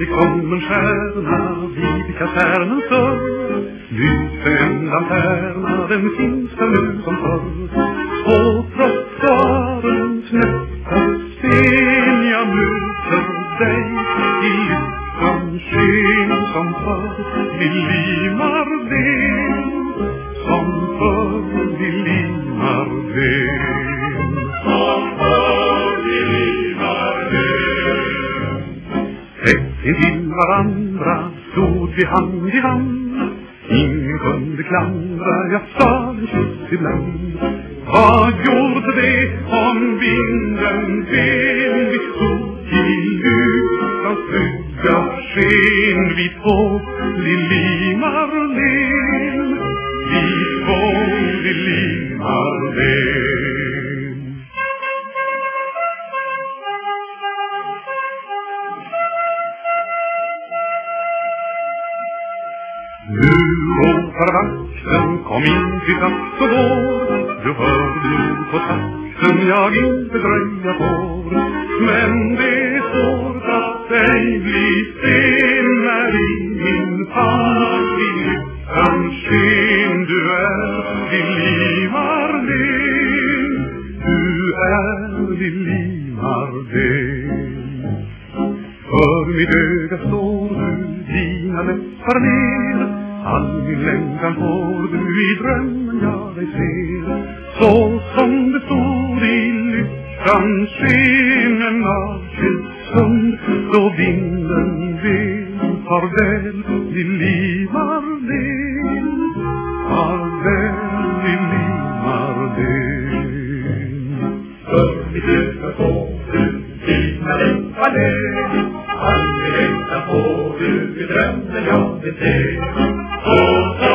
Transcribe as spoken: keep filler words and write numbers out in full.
det kom en stjärna vid kasernens dörr. Lyste en lanterna, den finns där nu som förr. På trottoarens nästa sten jag möter dig. I lyckan sken som förr, vi limar ven. Som förr, vi limar ven. Som förr, vi limar ven. Tätt intill varandra stod vi hand i hand. Ingen kunde klandra, jag sa en kyss ibland. Vad gjorde det om vinden ven? Vi stod i ljusan skugga sken. Vi två, Lili Marlén. Vi två, Lili Marlén. Nu ropar vakten, kom in till tax och vår. Du hörde nog på takten jag inte dröja får. Men det är svårt att ej bli sen när i min famn i lyckan sken. Du är Lili Marlén. Du är Lili Marlén. För mitt öga står du, dina läppar ner. All min längtan får du i drömmen jag dig ser. Så som det stod i lyckans sken en avskild stund. Då vinden ven, farväl Lili Marlén. Farväl Lili Marlén. För mitt öga står du, dina läppar ner. All min längtan får du i drömmen jag dig ser. Oh,